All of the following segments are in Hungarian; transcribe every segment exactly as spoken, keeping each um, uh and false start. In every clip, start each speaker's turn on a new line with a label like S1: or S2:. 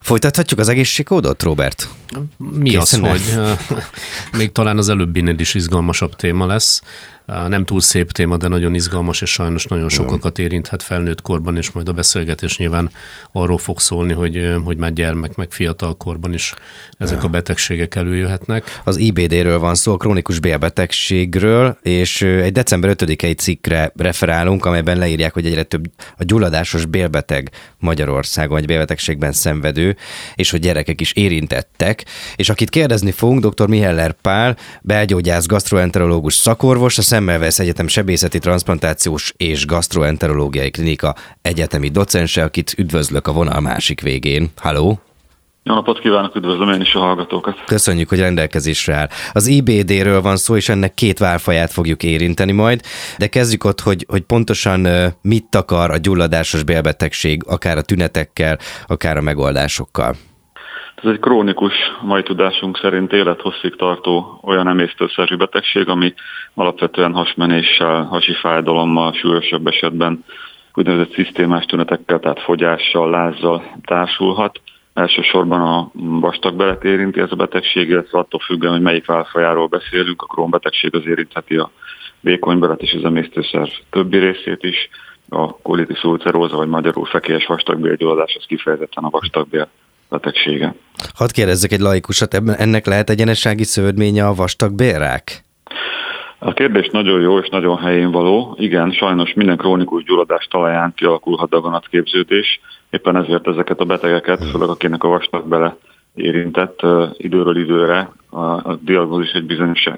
S1: Folytathatjuk az egészségkódot, Róbert?
S2: Mi Készen az, hogy még talán az előbbinél is izgalmasabb téma lesz. Nem túl szép téma, de nagyon izgalmas, és sajnos nagyon sokakat érinthet felnőtt korban, és majd a beszélgetés nyilván arról fog szólni, hogy, hogy már gyermek, meg fiatal korban is ezek a betegségek előjöhetnek.
S1: Az I B D-ről van szó, a krónikus bélbetegségről, és egy december ötödikei cikkre referálunk, amelyben leírják, hogy egyre több a gyulladásos bélbeteg Magyarországon, vagy bélbetegségben szenvedő, és hogy gyerekek is érintettek. És akit kérdezni fogunk, dr. Miheller Pál, belgyógyász, gasztroenterológus szakorvos, a Semmelweis Egyetem sebészeti, transzplantációs és gasztroenterológiai klinika egyetemi docense, akit üdvözlök a vonal másik végén. Halló!
S3: Jó napot kívánok, üdvözlöm én is a hallgatókat.
S1: Köszönjük, hogy rendelkezésre áll. Az I B D-ről van szó, és ennek két válfaját fogjuk érinteni majd, de kezdjük ott, hogy, hogy pontosan mit akar a gyulladásos bélbetegség, akár a tünetekkel, akár a megoldásokkal.
S3: Ez egy krónikus, mai tudásunk szerint élethosszig tartó olyan emésztőszervi betegség, ami alapvetően hasmenéssel, hasi fájdalommal, súlyosabb esetben úgynevezett szisztémás tünetekkel, tehát fogyással, lázzal társulhat. Elsősorban a vastagbelet érinti ez a betegség, illetve attól függően, hogy melyik válfajáról beszélünk, a Crohn betegség az érintheti a vékonybelet és az emésztőszerv többi részét is, a colitis ulceróza, vagy magyarul fekélyes vastagbélgyulladás, az kifejezetten a vastagbél betegsége.
S1: Hadd kérdezzek egy laikusat, ennek lehet egyenessági szövődménye a vastagbélrák?
S3: A kérdés nagyon jó és nagyon helyén való. Igen, sajnos minden krónikus gyulladás talaján kialakulhat daganatképződés. Éppen ezért ezeket a betegeket, főleg akinek a vastagbele érintett, időről időre a, a diagnózis egy bizonyos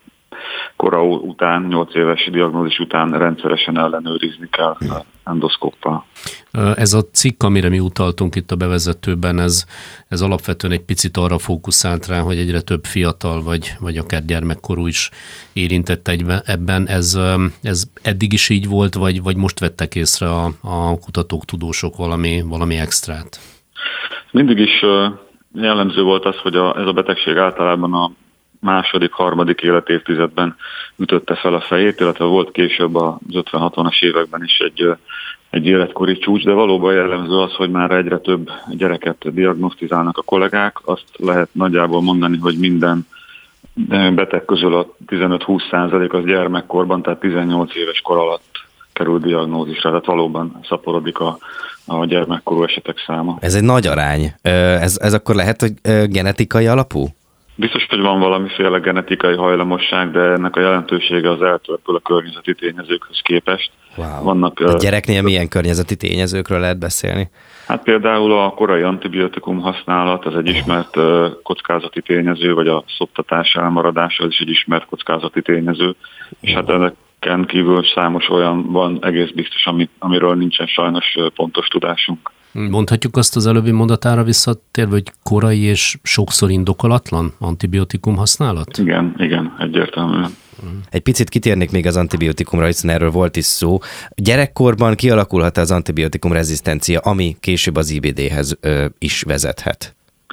S3: kora után, nyolc éves diagnózis után rendszeresen ellenőrizni kell endoszkóppal.
S2: Ez a cikk, amire mi utaltunk itt a bevezetőben, ez, ez alapvetően egy picit arra fókuszált rá, hogy egyre több fiatal vagy, vagy akár gyermekkorú is érintett egyben, ebben. Ez, ez eddig is így volt, vagy, vagy most vettek észre a, a kutatók, tudósok valami, valami extrát?
S3: Mindig is jellemző volt az, hogy a, ez a betegség általában a második, harmadik életévtizedben ütötte fel a fejét, illetve volt később az ötven-hatvanas években is egy, egy életkori csúcs, de valóban jellemző az, hogy már egyre több gyereket diagnosztizálnak a kollégák. Azt lehet nagyjából mondani, hogy minden beteg közül a tizenöt-húsz százalék az gyermekkorban, tehát tizennyolc éves kor alatt kerül diagnózisra, tehát valóban szaporodik a, a gyermekkorú esetek száma.
S1: Ez egy nagy arány. Ez, ez akkor lehet, hogy genetikai alapú?
S3: Biztos, hogy van valamiféle genetikai hajlamosság, de ennek a jelentősége az eltörpül a környezeti tényezőkhöz képest.
S1: Wow. Vannak, a gyereknél milyen környezeti tényezőkről lehet beszélni?
S3: Hát például a korai antibiotikum használat, az egy ismert kockázati tényező, vagy a szoptatás elmaradása, az is egy ismert kockázati tényező. És hát ennek kívül számos olyan van egész biztos, amiről nincsen sajnos pontos tudásunk.
S2: Mondhatjuk azt az előbbi mondatára visszatérve, hogy korai és sokszor indokolatlan antibiotikum használat?
S3: Igen, igen, egyértelműen.
S1: Egy picit kitérnék még az antibiotikumra, hiszen erről volt is szó. Gyerekkorban kialakulhat az antibiotikum rezisztencia, ami később az I B D-hez ö, is vezethet?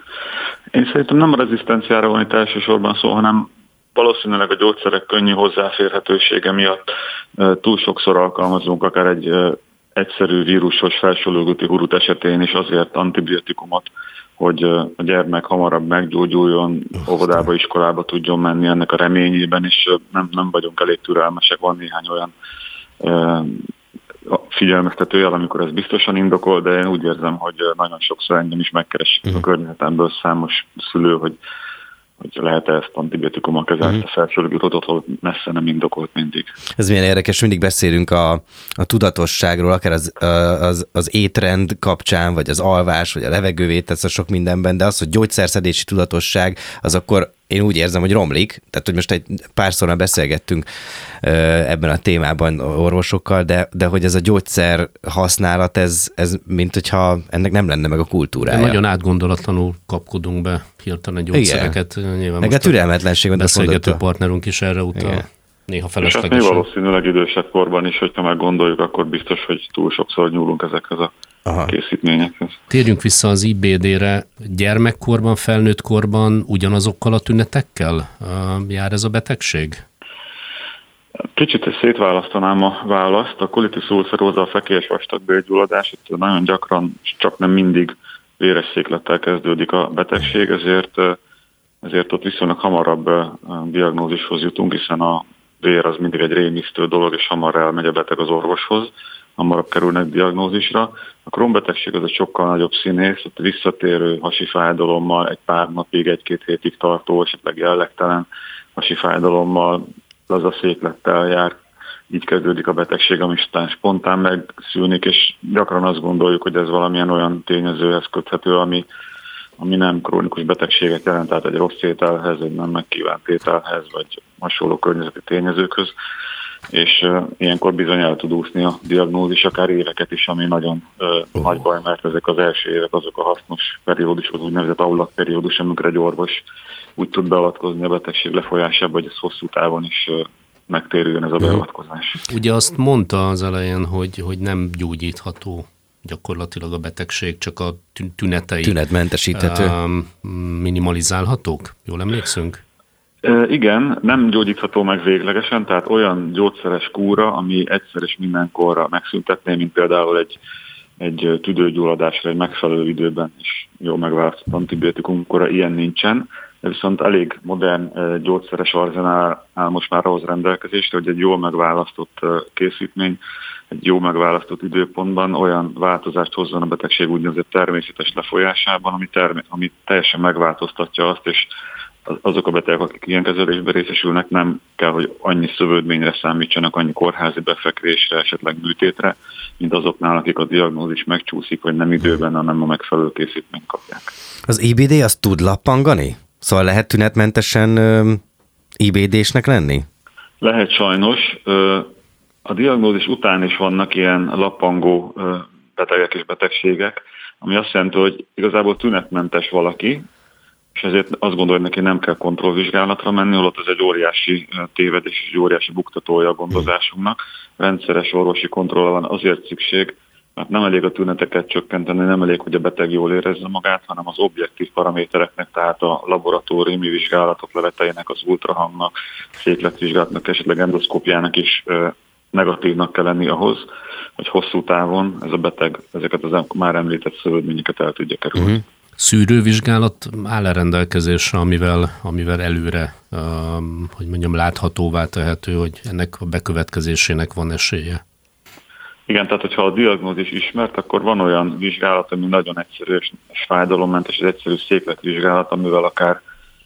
S3: Én szerintem nem a rezisztenciára van itt elsősorban szó, hanem valószínűleg a gyógyszerek könnyű hozzáférhetősége miatt túl sokszor alkalmazunk akár egy egyszerű vírusos felsőlőgúti hurut esetén is azért antibiotikumot, hogy a gyermek hamarabb meggyógyuljon, óvodába, iskolába tudjon menni ennek a reményében, és nem, nem vagyunk elég türelmesek, van néhány olyan figyelmeztető jel, amikor ez biztosan indokol, de én úgy érzem, hogy nagyon sokszor engem is megkeres a környezetemből számos szülő, hogy hogy lehet-e ezt antibiotikummal kezelni, uh-huh. a felsőlőgútot, ahol messze nem indokolt mindig.
S1: Ez milyen érdekes, mindig beszélünk a, a tudatosságról, akár az, az, az étrend kapcsán, vagy az alvás, vagy a levegővétel, sok mindenben, de az, hogy gyógyszerszedési tudatosság, az akkor én úgy érzem, hogy romlik, tehát hogy most egy párszor már beszélgettünk ebben a témában orvosokkal, de, de hogy ez a gyógyszer használat, ez, ez mint hogyha ennek nem lenne meg a kultúrája.
S2: De nagyon átgondolatlanul kapkodunk be hirtelen gyógyszereket.
S1: Igen. Meg a türelmetlenség,
S2: a beszélgető partnerünk is erre utal. Igen. Néha feleslegesen.
S3: És hát mi valószínűleg idősebb korban is, hogyha meg gondoljuk, akkor biztos, hogy túl sokszor nyúlunk ezekhez a Aha. készítményekhez.
S2: Térjünk vissza az I B D-re. Gyermekkorban, felnőtt korban ugyanazokkal a tünetekkel jár ez a betegség?
S3: Kicsit szétválasztanám a választ. A colitis ulceróza, a fekélyes vastagbélgyulladás, itt nagyon gyakran, csak nem mindig véres széklettel kezdődik a betegség, ezért, ezért ott viszonylag hamarabb diagnózishoz jutunk, hiszen a vér az mindig egy rémisztő dolog, és hamar elmegy a beteg az orvoshoz, hamarabb kerülnek diagnózisra. A Crohn-betegség az egy sokkal nagyobb színész, ott visszatérő hasi fájdalommal, egy pár napig, egy-két hétig tartó, esetleg jellegtelen hasi fájdalommal, laza széklettel jár. Így kezdődik a betegség, ami aztán spontán megszűnik, és gyakran azt gondoljuk, hogy ez valamilyen olyan tényezőhez köthető, ami, ami nem krónikus betegséget jelent, tehát egy rossz ételhez, egy nem megkívánt ételhez, vagy hasonló környezeti tényezőkhöz, és uh, ilyenkor bizony el tud úszni a diagnózis, akár éveket is, ami nagyon uh, oh. nagy baj, mert ezek az első évek azok a hasznos periódus, az úgynevezett ablakperiódus, amikor egy orvos úgy tud beavatkozni a betegség lefolyásába, hogy ez hosszú távon is uh, megtérüljön ez a beavatkozás.
S2: Ugye azt mondta az elején, hogy, hogy nem gyógyítható gyakorlatilag a betegség, csak a tünetei
S1: tünetmentesíthető.
S2: Minimalizálhatók? Jól emlékszünk?
S3: E, igen, nem gyógyítható meg véglegesen, tehát olyan gyógyszeres kúra, ami egyszer és mindenkorra megszüntetné, mint például egy, egy tüdőgyulladásra egy megfelelő időben is jól megválasztott antibiotikumkora, ilyen nincsen. De viszont elég modern gyógyszeres arzenál áll most már ahhoz rendelkezésre, hogy egy jól megválasztott készítmény, egy jó megválasztott időpontban olyan változást hozzon a betegség úgynevezett természetes lefolyásában, ami, term- ami teljesen megváltoztatja azt, és azok a betegek, akik ilyen kezelésbe részesülnek, nem kell, hogy annyi szövődményre számítsanak, annyi kórházi befekvésre, esetleg műtétre, mint azoknál, akik a diagnózis megcsúszik, vagy nem időben, hanem a megfelelő készítményt kapják.
S1: Az I B D az tud lappangani? Szóval lehet tünetmentesen ö, I B D-snek lenni?
S3: Lehet sajnos. Ö, a diagnózis után is vannak ilyen lappangó ö, betegek és betegségek, ami azt jelenti, hogy igazából tünetmentes valaki, és ezért azt gondolja, hogy neki nem kell kontrollvizsgálatra menni, holott ez egy óriási tévedés és egy óriási buktatója a gondozásunknak. Rendszeres orvosi kontrollra van azért szükség, mert nem elég a tüneteket csökkenteni, nem elég, hogy a beteg jól érezze magát, hanem az objektív paramétereknek, tehát a laboratóriumi vizsgálatok leleteinek, az ultrahangnak, székletvizsgálatnak, esetleg endoszkópjának is negatívnak kell lenni ahhoz, hogy hosszú távon ez a beteg ezeket az már említett szövődményeket el tudja kerülni. Uh-huh.
S2: Szűrővizsgálat áll-e rendelkezésre, amivel, amivel előre, um, hogy mondjam, láthatóvá tehető, hogy ennek a bekövetkezésének van esélye?
S3: Igen, tehát hogyha a diagnózis ismert, akkor van olyan vizsgálat, ami nagyon egyszerű és fájdalommentes, egy egyszerű székletvizsgálat, amivel akár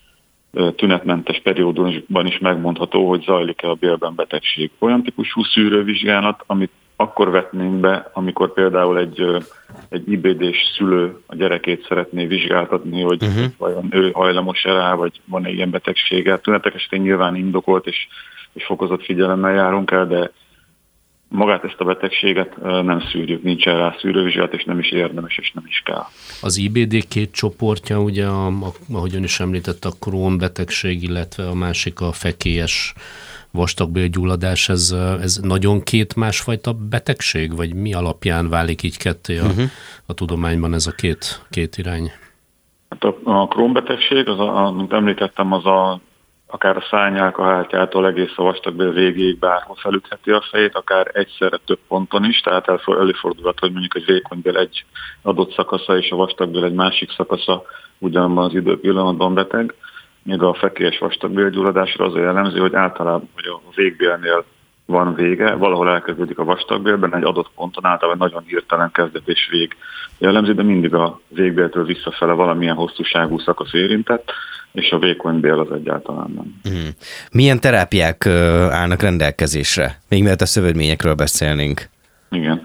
S3: tünetmentes periódusban is megmondható, hogy zajlik-e a bélben betegség. Olyan típusú szűrővizsgálat, amit akkor vetnénk be, amikor például egy, egy I B D-s szülő a gyerekét szeretné vizsgáltatni, hogy uh-huh. vajon ő hajlamos-e rá, vagy van-e ilyen betegsége. Tünetek esetén nyilván indokolt és, és fokozott figyelemmel járunk el, de magát ezt a betegséget nem szűrjük, nincsen rá szűrővizsgálat, és nem is érdemes, és nem is kell.
S2: Az I B D két csoportja, ugye, a, a, ahogy ön is említett, a Crohn betegség, illetve a másik a fekélyes vastagbélgyulladás, ez, ez nagyon két másfajta betegség, vagy mi alapján válik így ketté a, uh-huh. a tudományban ez a két, két irány?
S3: Hát a, a Crohn betegség, az a, mint említettem, az a akár a szárnyálkahártyától egész a vastagbél végéig bárhol felütheti a fejét, akár egyszerre több ponton is, tehát előfordulhat, hogy mondjuk egy vékonybél egy adott szakasza és a vastagbél egy másik szakasza ugyanabban az időpillanatban beteg, míg a fekélyes vastagbélgyulladásra az a jellemző, hogy általában hogy a végbélnél van vége, valahol elkezdődik a vastagbélben, egy adott ponton általában nagyon hirtelen kezdet és vég jellemző, de mindig a végbéltől visszafele valamilyen hosszúságú szakasz érintett, és a vékony bél az egyáltalán nem.
S1: Hmm. Milyen terápiák állnak rendelkezésre? Még mielőtt a szövődményekről beszélnénk.
S3: Igen.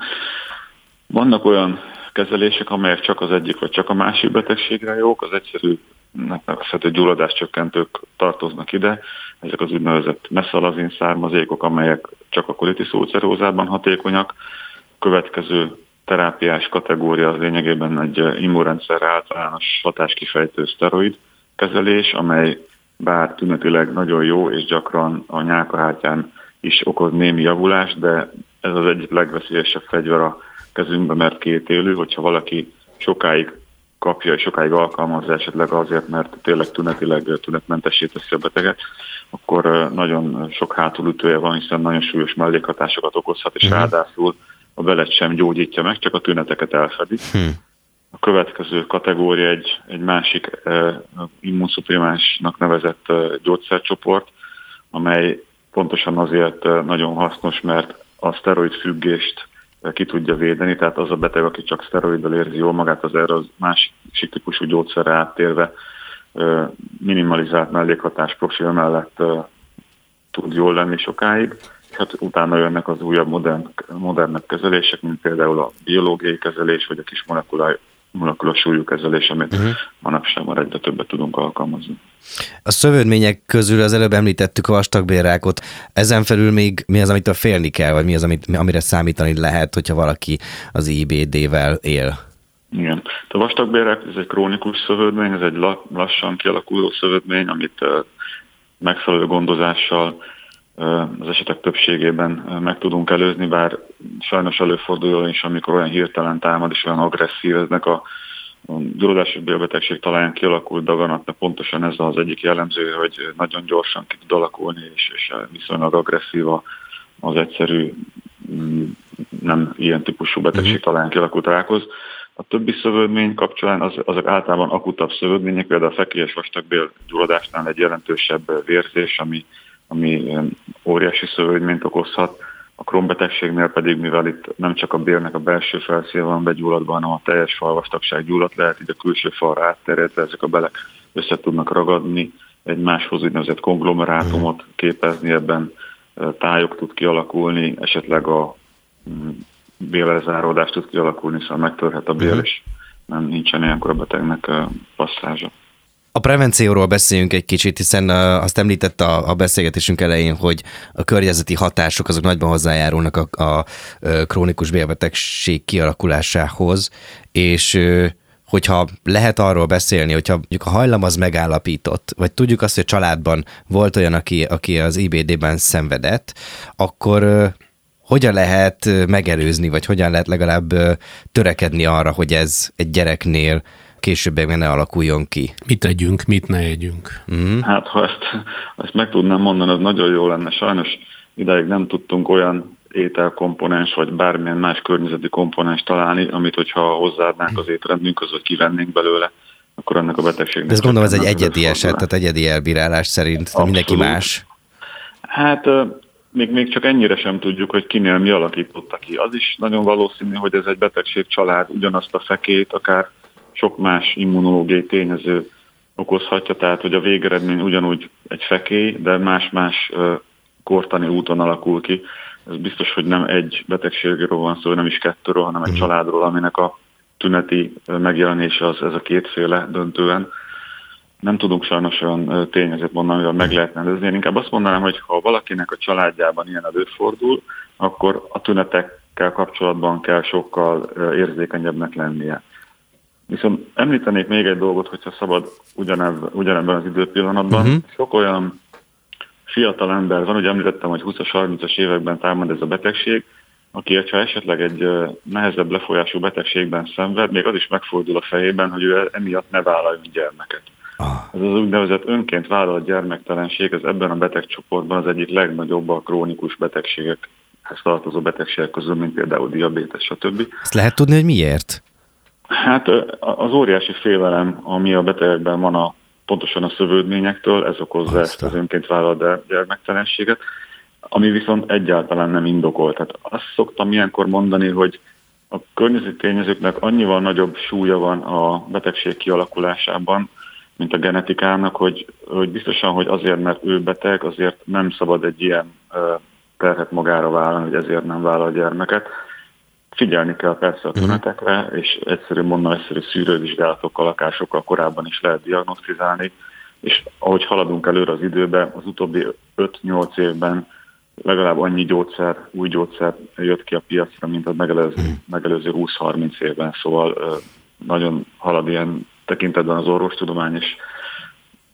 S3: Vannak olyan kezelések, amelyek csak az egyik vagy csak a másik betegségre jók, az egyszerű nevezhető gyulladáscsökkentők tartoznak ide. Ezek az úgynevezett meszalazin származékok, amelyek csak a colitis ulcerózában hatékonyak. Következő terápiás kategória az lényegében egy immunrendszerre általános hatáskifejtő szteroid kezelés, amely bár tünetileg nagyon jó, és gyakran a nyálkahártyán is okoz némi javulást, de ez az egyik legveszélyesebb fegyver a kezünkbe, mert kétélű, hogyha valaki sokáig kapja és sokáig alkalmazza esetleg azért, mert tényleg tünetileg tünetmentessé teszi a beteget, akkor nagyon sok hátulütője van, hiszen nagyon súlyos mellékhatásokat okozhat, és hmm. ráadásul a belet sem gyógyítja meg, csak a tüneteket elfedi. Hmm. A következő kategória egy, egy másik uh, immunszuprimánsnak nevezett uh, gyógyszercsoport, amely pontosan azért uh, nagyon hasznos, mert a szteroid függést uh, ki tudja védeni, tehát az a beteg, aki csak szteroiddal érzi jól magát, az erre az másik típusú gyógyszerre áttérve uh, minimalizált mellékhatás profil mellett uh, tud jól lenni sokáig. Hát utána jönnek az újabb modern, modernebb kezelések, mint például a biológiai kezelés, vagy a kis molekula, molekula súlyú kezelés, amit uh-huh. manapság már egyre többet tudunk alkalmazni.
S1: A szövődmények közül az előbb említettük a vastagbélrákot. Ezen felül még mi az, amitől félni kell, vagy mi az, amit, amire számítani lehet, hogyha valaki az I B D-vel él?
S3: Igen. A vastagbélrák ez egy krónikus szövődmény, ez egy lassan kialakuló szövődmény, amit megfelelő gondozással az esetek többségében meg tudunk előzni, bár sajnos előfordul is, amikor olyan hirtelen támad és olyan agresszív, eznek a gyulladásos bélbetegség talán kialakult daganatnak pontosan ez az egyik jellemző, hogy nagyon gyorsan ki tud alakulni, és, és viszonylag agresszív az egyszerű, nem ilyen típusú betegség talán kialakult rákhoz. A többi szövődmény kapcsán az, azok általában akutabb szövődmények, például a fekélyes vastagbél gyulladásnál egy jelentősebb vérzés, ami ami óriási szövődményt okozhat. A Crohn-betegségnél pedig, mivel itt nem csak a bélnek a belső felszíne van begyulladva, hanem a teljes falvastagság gyulladt lehet, így a külső falra átterjedve ezek a belek össze tudnak ragadni, egymáshoz úgynevezett konglomerátumot képezni, ebben tájok tud kialakulni, esetleg a bélelzáródás tud kialakulni, szóval megtörhet a bél, és nem nincsen ilyenkor a betegnek passzázsa.
S1: A prevencióról beszéljünk egy kicsit, hiszen azt említette a, a beszélgetésünk elején, hogy a környezeti hatások azok nagyban hozzájárulnak a, a krónikus bélbetegség kialakulásához, és hogyha lehet arról beszélni, hogyha mondjuk a hajlam az megállapított, vagy tudjuk azt, hogy a családban volt olyan, aki, aki az I B D-ben szenvedett, akkor hogyan lehet megelőzni, vagy hogyan lehet legalább törekedni arra, hogy ez egy gyereknél későbbiekben ne alakuljon ki?
S2: Mit tegyünk, mit ne együnk?
S3: Mm. Hát, ha ezt, ezt meg tudnám mondani, az nagyon jó lenne. Sajnos idáig nem tudtunk olyan ételkomponens, vagy bármilyen más környezeti komponens találni, amit hogyha hozzáadnánk az étrendünkhöz, vagy kivennénk belőle, akkor ennek a betegségnek...
S1: De ezt gondolom, ez egy egyedi eset, tehát egyedi elbírálás szerint, de mindenki más.
S3: Hát még, még csak ennyire sem tudjuk, hogy kinél mi alakította ki. Az is nagyon valószínű, hogy ez egy betegség család ugyanazt a fekét, akár sok más immunológiai tényező okozhatja, tehát hogy a végeredmény ugyanúgy egy fekély, de más-más kortani úton alakul ki. Ez biztos, hogy nem egy betegségről van szó, nem is kettőről, hanem egy családról, aminek a tüneti megjelenése az ez a kétféle döntően. Nem tudunk sajnos olyan tényezőt mondani, amivel meg lehetne előzni. Én inkább azt mondanám, hogy ha valakinek a családjában ilyen előfordul, akkor a tünetekkel kapcsolatban kell sokkal érzékenyebbnek lennie. Viszont említenék még egy dolgot, hogyha szabad ugyanebben, ugyanebben az időpillanatban. Uh-huh. Sok olyan fiatal ember van, ugye említettem, hogy húszas-harmincas években támad ez a betegség, aki, ha esetleg egy nehezebb lefolyású betegségben szenved, még az is megfordul a fejében, hogy ő emiatt ne vállaljon gyermeket. Ah. Ez az úgynevezett önként vállalt gyermektelenség, ez ebben a betegcsoportban az egyik legnagyobb a krónikus betegségekhez tartozó betegségek közül, mint például diabétes, stb.
S1: Ezt lehet tudni, hogy miért?
S3: Hát az óriási félelem, ami a betegekben van a, pontosan a szövődményektől, ez okozza Aztán. ezt az önként vállalt gyermektelenséget, ami viszont egyáltalán nem indokolt. Tehát azt szoktam ilyenkor mondani, hogy a környezeti tényezőknek annyival nagyobb súlya van a betegség kialakulásában, mint a genetikának, hogy, hogy biztosan, hogy azért, mert ő beteg, azért nem szabad egy ilyen terhet magára vállalni, hogy ezért nem vállal gyermeket. Figyelni kell persze a tünetekre, és egyszerű mondom, egyszerű szűrővizsgálatokkal akár sokkal korábban is lehet diagnosztizálni, és ahogy haladunk előre az időben, az utóbbi öt-nyolc évben legalább annyi gyógyszer, új gyógyszer jött ki a piacra, mint a megelőző, megelőző húsz-harminc évben, szóval nagyon halad ilyen tekintetben az orvostudomány, és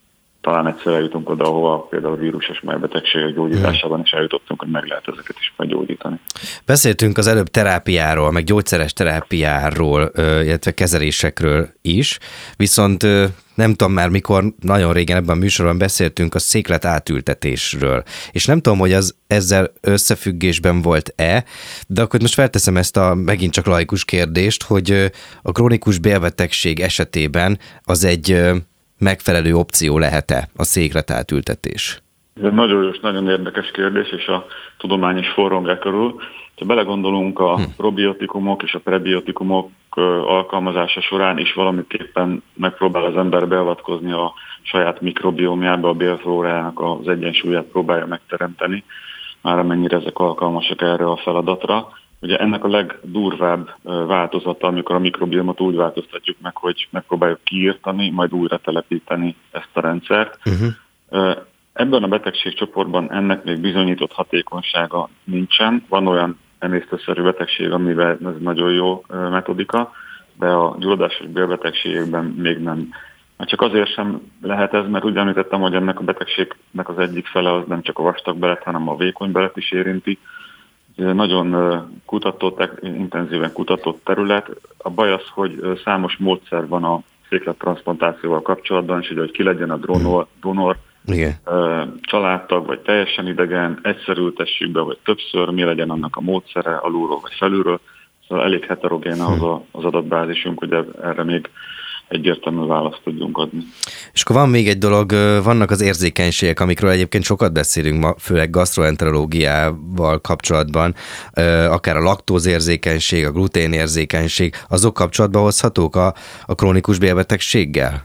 S3: talán egyszer eljutunk oda, ahova például a vírusos májbetegségek gyógyításában is eljutottunk, hogy meg lehet ezeket is meggyógyítani.
S1: Beszéltünk az előbb terápiáról, meg gyógyszeres terápiáról, illetve kezelésekről is, viszont nem tudom már mikor, nagyon régen ebben a műsorban beszéltünk a széklet átültetésről, és nem tudom, hogy az ezzel összefüggésben volt-e, de akkor most felteszem ezt a megint csak laikus kérdést, hogy a krónikus bélbetegség esetében az egy megfelelő opció lehet-e a széklet átültetés?
S3: Ez egy nagyon jó, nagyon érdekes kérdés, és a tudomány is forrong e körül. Ha belegondolunk, a probiotikumok és a prebiotikumok alkalmazása során is valamiképpen megpróbál az ember beavatkozni a saját mikrobiómjába, a bélflórájának az egyensúlyát próbálja megteremteni, már amennyire ezek alkalmasak erre a feladatra. Ugye ennek a legdurvább változata, amikor a mikrobiomot úgy változtatjuk meg, hogy megpróbáljuk kiírtani, majd újra telepíteni ezt a rendszert. Uh-huh. Ebben a betegségcsoportban ennek még bizonyított hatékonysága nincsen. Van olyan emésztőszerű betegség, amivel ez nagyon jó metodika, de a gyulladásos bélbetegségekben még nem. Csak azért sem lehet ez, mert úgy említettem, hogy ennek a betegségnek az egyik fele az nem csak a vastag belet, hanem a vékony belet is érinti. Ez nagyon kutatott, intenzíven kutatott terület. A baj az, hogy számos módszer van a széklettranszplantációval kapcsolatban, és hogy ki legyen a donor, donor
S1: Igen.
S3: családtag, vagy teljesen idegen, egyszer ültessük be, vagy többször, mi legyen annak a módszere alulról, vagy felülről. Szóval elég heterogén az, a, az adatbázisunk, hogy erre még egyértelmű választ tudjunk adni.
S1: És akkor van még egy dolog, vannak az érzékenységek, amikről egyébként sokat beszélünk ma, főleg gasztroenterológiával kapcsolatban, akár a laktózérzékenység, a gluténérzékenység, azok kapcsolatba hozhatók a, a krónikus bélbetegséggel?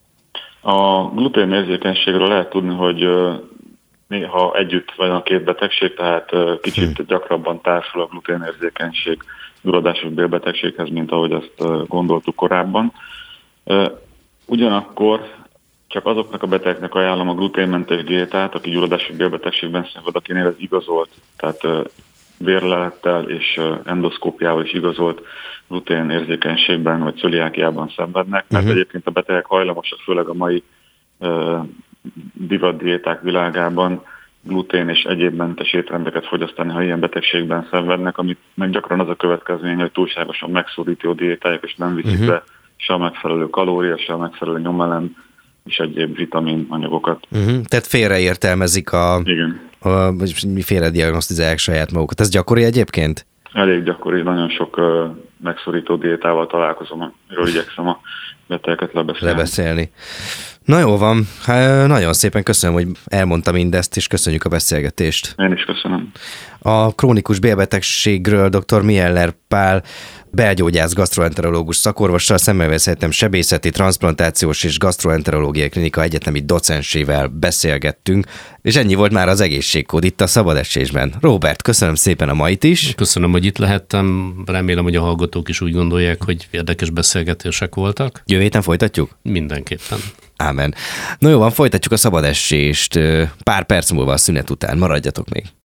S3: A gluténérzékenységről lehet tudni, hogy néha együtt van a két betegség, tehát kicsit hmm. gyakrabban társul a gluténérzékenység gyulladásos bélbetegséghez, mint ahogy ezt gondoltuk korábban. Ugyanakkor csak azoknak a betegeknek ajánlom a gluténmentes diétát, aki gyulladásos bélbetegségben szenved, akinél ez igazolt, tehát vérlelettel és endoszkópiával is igazolt gluténérzékenységben vagy cöliákiában szenvednek, mert uh-huh. egyébként a betegek hajlamosak, főleg a mai uh, divatdiéták világában glutén és egyéb mentes étrendeket fogyasztani, ha ilyen betegségben szenvednek, amit meg gyakran az a következmény, hogy túlságosan megszorító diétájuk, és nem viszik uh-huh. be se a megfelelő kalória, se a megfelelő nyomelem, és egyéb vitamin anyagokat. Uh-huh.
S1: Tehát félreértelmezik a...
S3: Igen.
S1: A, mi félrediagnosztizálják saját magukat. Ez gyakori egyébként?
S3: Elég gyakori, nagyon sok uh, megszorító diétával találkozom, amiről igyekszem a betegeket lebeszélni. lebeszélni.
S1: Na jó van, hát nagyon szépen köszönöm, hogy elmondta mindezt, és köszönjük a beszélgetést.
S3: Én is köszönöm.
S1: A krónikus bélbetegségről dr. Mieller Pál, belgyógyász gasztroenterológus szakorvossal szemben beszéltem sebészeti, transzplantációs és gasztroenterológiai klinika egyetemi docensével beszélgettünk, és ennyi volt már az egészségkód itt a Szabad Esésben. Róbert, köszönöm szépen a mait is.
S2: Köszönöm, hogy itt lehettem. Remélem, hogy a hallgatók is úgy gondolják, hogy érdekes beszélgetések voltak.
S1: Jövő héten folytatjuk?
S2: Mindenképpen.
S1: Ámen. Na jó van, folytatjuk a Szabad Esést pár perc múlva a szünet után. Maradjatok még.